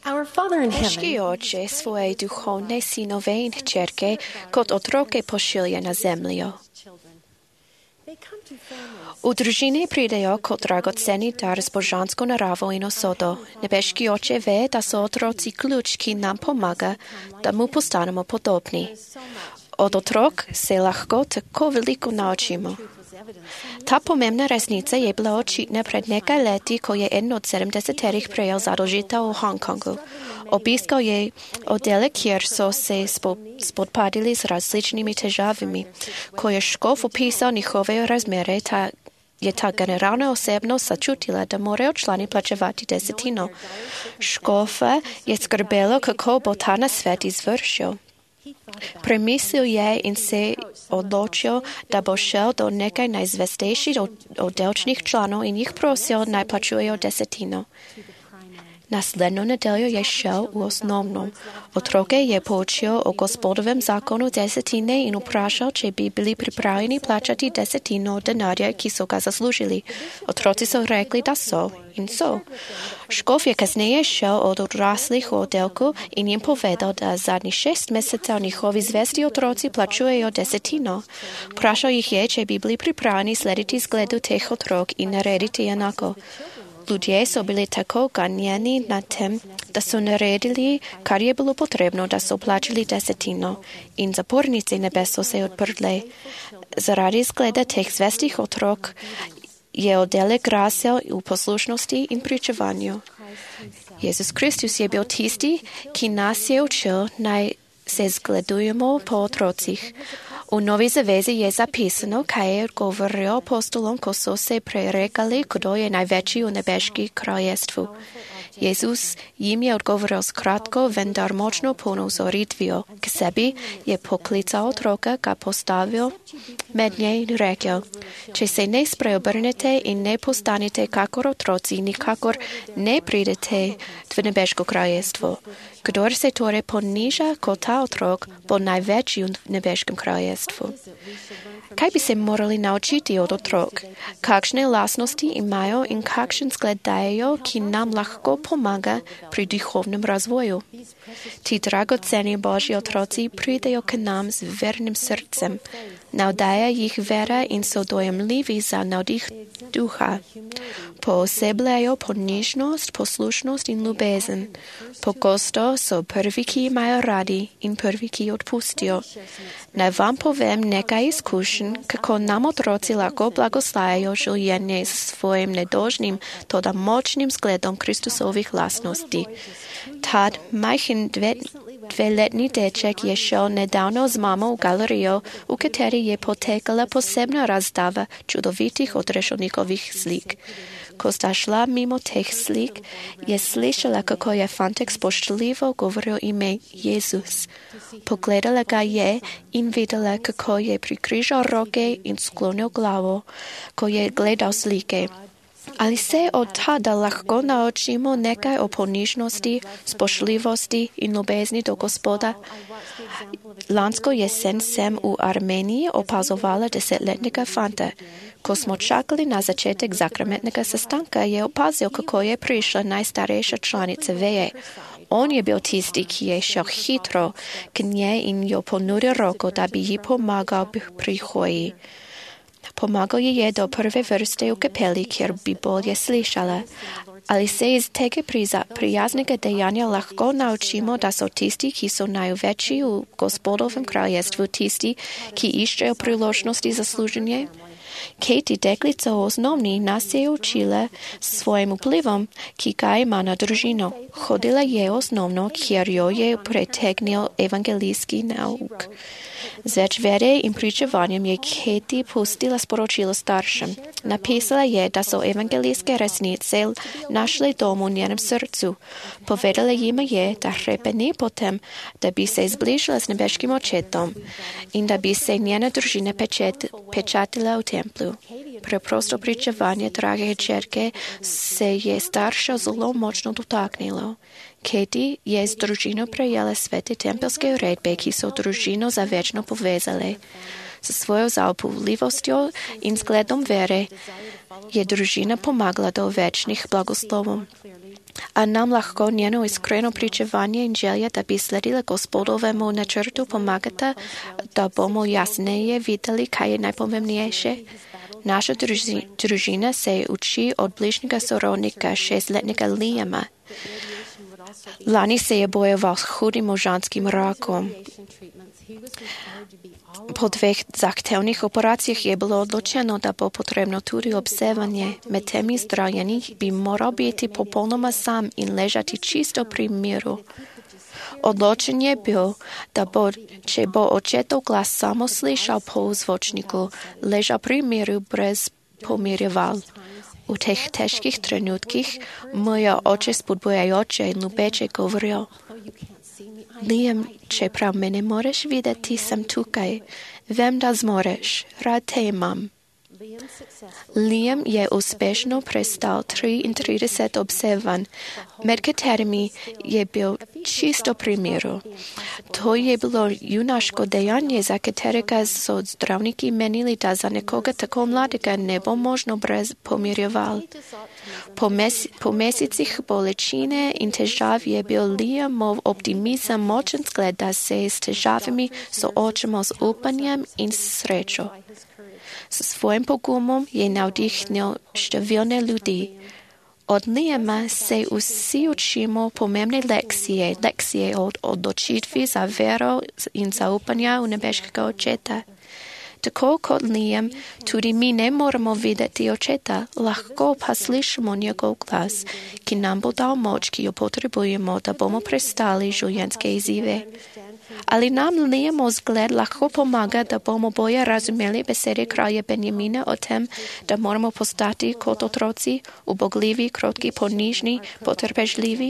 Our Father in Neški heaven, Oče, svoje duhovne sinove in hčerke kot otroke pošilja na zemljo. they come to families. U družini pridejo kot dragoceni dar z božanskou naravo in osodo. Nebeški Oče ve, da so otroci ključ, ki nam pomaga, da mu postanemo podobni. Od otrok se lahko tako veliko naučimo. Ta pomembna resnica je bila očitna pred nekaj leti, ko je eden od 70-terih prejel zadolžitev v Hongkongu. Obiskal je oddelek, kjer so se spopadili z različnimi težavami. Ko je škof opisal njihove razmere, je ta generalna osebnost začutila, da morajo člani plačevati desetino. Škofa je skrbelo, kako bo ta nasvet izvršil. Premislil je in se odločil, da bo šel do nekaj najzvestejših oddelčnih članov in jih prosil, naj plačujejo desetino. Naslednjo nedeljo je šel v osnovno. Otroke je poučil o gospodovem zakonu desetine in vprašal, če bi bili pripravljeni plačati desetino denarja, ki so ga zaslužili. Otroci so rekli, da so in so. Škof je kasneje šel od odraslih v oddelku in jim povedal, da zadnjih 6 mesecev njihovi zvesti otroci plačujejo desetino. Vprašal jih je, če bi bili pripravljeni slediti zgledu teh otrok in narediti enako. Ljudje so bili tako ganjeni na tem, da so naredili, kar je bilo potrebno, da so plačali desetino in zapornice nebes so se odprle. Zaradi zgleda teh zvestih otrok je oddelek rasel v poslušnosti in pričevanju. Jezus Kristus je bil tisti, ki nas je učil, naj se zgledujemo po otrocih. V Novi zavezi je zapisano, kaj je govoril apostolom, ko so se prerekali, kdo je največji v nebeški kraljestvu. Jezus jim je odgovoril s kratko, vendar močno ponozoritvijo. K sebi je poklical otroka, ga postavil med nje in rekel, če se ne spreobrnete in ne postanete kakor otroci, nikakor ne pridete v nebeško kraljestvo. Kdor se torej poniža kot ta otrok, bo največji v nebeškem kraljestvu. Kaj bi se morali naučiti od otrok? Kakšne lastnosti imajo in kakšen zgled dajejo, ki nam lahko pomaga pri duhovnem razvoju? Ti dragoceni Božji otroci pridejo k nam z vernim srcem. Navdaja jih vera in so dojemljivi za navdih duha. Poosebljajo ponižnost, poslušnost in ljubezen. Pogosto so prvi, ki imajo radi in prvi, ki odpustijo. Naj vam povem nekaj izkušenj, kako nam otroci lahko blagoslavljajo življenje s svojim nedožnim, toda močnim zgledom Kristusovih lastnosti. Tad majhen dveletni deček je šel nedavno z mamo v galerijo, v kateri je potekala posebna razdava čudovitih odrešovnikovih slik. Ko sta šla mimo teh slik, je slišala, kako je fantek spoštljivo govoril ime Jezus. Pogledala ga je in videla, kako je prikrižal roke in sklonil glavo, ko je gledal slike. Ali se od tada lahko naučimo nekaj o ponižnosti, spoštljivosti in ljubezni do Gospoda? Lansko jesen sem v Armeniji opazovala 10-letnega fanta. Ko smo čakali na začetek zakramentnega sestanka, je opazil, kako je prišla najstarejša članica veje. On je bil tisti, ki je šel hitro k njej in jo ponudil roko, da bi ji pomagal pri hoji. Pomagal ji je do prve vrste v kapeli, kjer bi bolje slišala. Ali se iz tega prijaznega dejanja lahko naučimo, da so tisti, ki so največji v Gospodovem kraljestvu, tisti, ki iščejo priložnosti za služenje? Katie, deklica v osnovni, nas je učila s svojim vplivom, ki ga ima na družino. Hodila je v osnovno, kjer jo je pretegnil evangelijski nauk. Z več vere in pričevanjem je Katie pustila sporočilo staršem. Napisala je, da so evangelijske resnice našli dom v njenem srcu. Povedala jima je, da hrepeni potem, da bi se zbližila s nebeškim očetom in da bi se njena družina pečatila v templju. Preprosto pričevanje drage hčerke se je starša zelo močno dotaknilo. Katie je z družino prejela svete tempelske uredbe, ki so družino za večno povezale. S svojo zaupljivostjo in zgledom vere je družina pomagala do večnih blagoslovov. A нам легко njeno iskreno pričevanje Inđelja da bi sledili Gospodovemu načrtu pomagata da bomo jasneje videli kaj je najpomembnejše. Naša družina se uči od bližnjega sorodnika 6-letnega Liama. Lani se je bojeval s hudim možganskim rakom. Po 2 zahtevnih operacijah je bilo odločeno, da bo potrebno tudi obsevanje. Med temi zdravljenji bi moral biti popolnoma sam in ležati čisto pri miru. Odločen je bil, da bo, če bo očetov glas samo slišal po zvočniku, ležal pri miru brez pomirjeval. V teh težkih trenutkih mu je oče spodbujajoče in ljubeče govoril: Liam, čeprav me ne moreš videti, sem tukaj. Vem, da zmoreš. Rad te imam. Liam je uspešno prestal 33 obsevanj, med katerimi je bil čisto pri miru. To je bilo junaško dejanje, za katerega so zdravniki menili, da za nekoga tako mladega ne bo možno brez pomirjeval. Po mesecih bolečine in težav je bil Liamov optimizem močen zgled, da se s težavami soočamo z upanjem in srečo. S svojim pogumom je navdihnil številne ljudi. Od Liama se vsi učimo pomembne lekcije od odločitvi za vero in zaupanja v nebeškega očeta. Tako kot Liam, tudi mi ne moramo videti očeta, lahko pa slišimo njegov glas, ki nam bo dal moč, ki jo potrebujemo, da bomo prestali življenjske izzive. Ali nam Liamov zgled lahko pomaga, da bomo bolje razumeli besede kralja Benjamina o tem, da moramo postati kot otroci, ubogljivi, krotki, ponižni, potrpežljivi?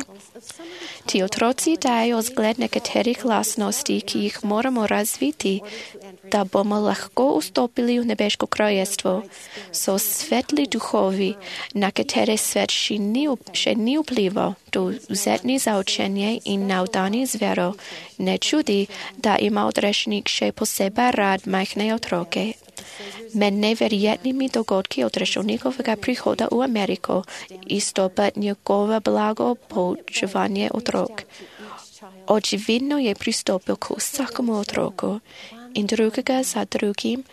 Ti otroci dajo zgled nekaterih lastnosti, ki jih moramo razviti, da bomo lahko vstopili v nebeško kraljestvo. So svetli duhovi, na katere svet še ni vplival, dovzetni za učenje in navdani z vero. Ne čudi, da ima odrešenik še posebej rad majhne otroke. Med neverjetnimi dogodki odrešenikovega prihoda v Ameriko izstopa njegovo blago poučevanje otrok. Očividno je pristopil k vsakemu otroku in drugega za drugim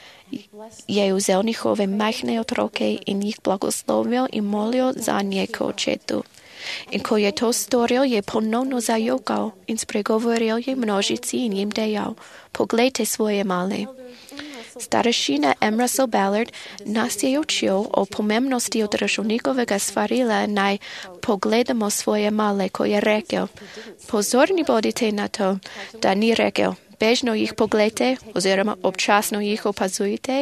je vzel njihove majhne otroke in jih blagoslovil in molil za nje k očetu. In ko je to storil, je ponovno zajokal in spregovoril je množici in jim dejal: Poglejte svoje male. Starešina M. Russell Ballard nas je učil o pomembnosti odrešenikovega svarila, naj pogledamo svoje male, ko je rekel: Pozorni bodite na to, da ni rekel: Bežno jih pogledajte oziroma občasno jih opazujte.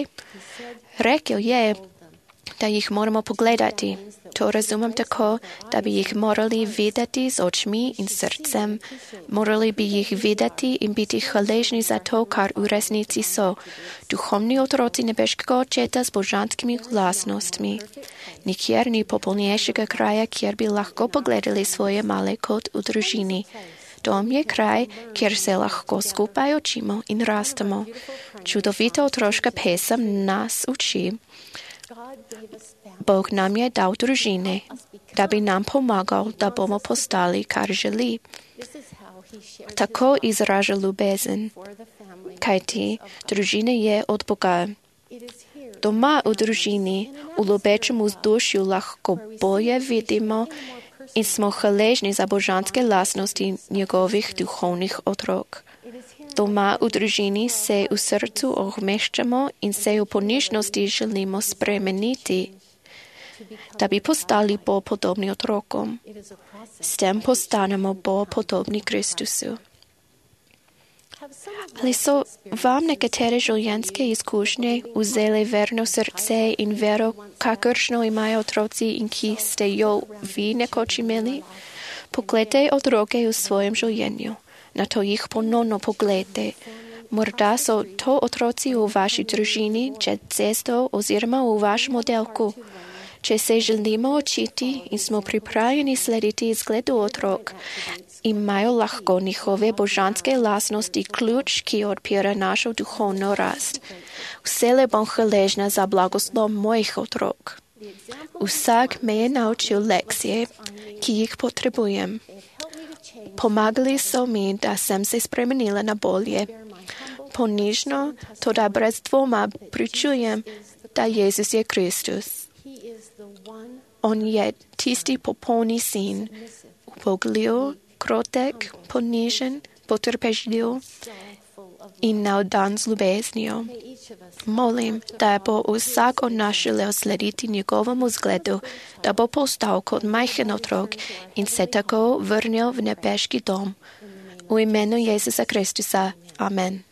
Rekel je, da jih moramo pogledati. To razumem tako, da bi jih morali videti z očmi in srcem. Morali bi jih videti in biti hvaležni za to, kar v resnici so. Duhovni otroci nebeškega očeta z božanskimi lastnostmi. Nikjer ni popolnejšega kraja, kjer bi lahko pogledali svoje male kot v družini. Dom je kraj, kjer se lahko skupaj učimo in rastemo. Čudovita otroška pesem nas uči: Bog nam je dal družine, da bi nam pomagal, da bomo postali, kar želi. Tako izraža ljubezen, kajti družina je od Boga. Doma v družini, v ljubečem vzdušju lahko bolje vidimo in smo hvaležni za božanske lastnosti njegovih duhovnih otrok. Doma v družini se v srcu ohmeščamo in se v ponižnosti želimo spremeniti, da bi postali bolj podobni otrokom. S tem postanemo bolj podobni Kristusu. Ali so vam nekatere življenjske izkušnje vzele verno srce in vero, kakršno imajo otroci in ki ste jo vi nekoč imeli? Poglejte otroke v svojem življenju. Na to jih ponovno pogledajte. Morda so to otroci v vaši družini, čez cesto oziroma v vašem oddelku. Če se želimo učiti in smo pripravljeni slediti izgledu otrok, imajo lahko njihove božanske lastnosti ključ, ki odpira našo duhovno rast. Vsele bom hvaležna za blagoslov mojih otrok. Усак ме научил лекции, ки их потребуем. Помагали со ми да съм се сpremenila на болje. Понижно, то без двома причуjem da Jezus je Kristus. On je tisti popolni sin, upogljiv, krotek, ponižen, potrpežljiv in navdan z ljubeznijo. Molim, da bo vsak od nas želel slediti njegovemu zgledu, da bo postal kot majhen otrok in se tako vrnil v nebeški dom. V imenu Jezusa Kristusa. Amen.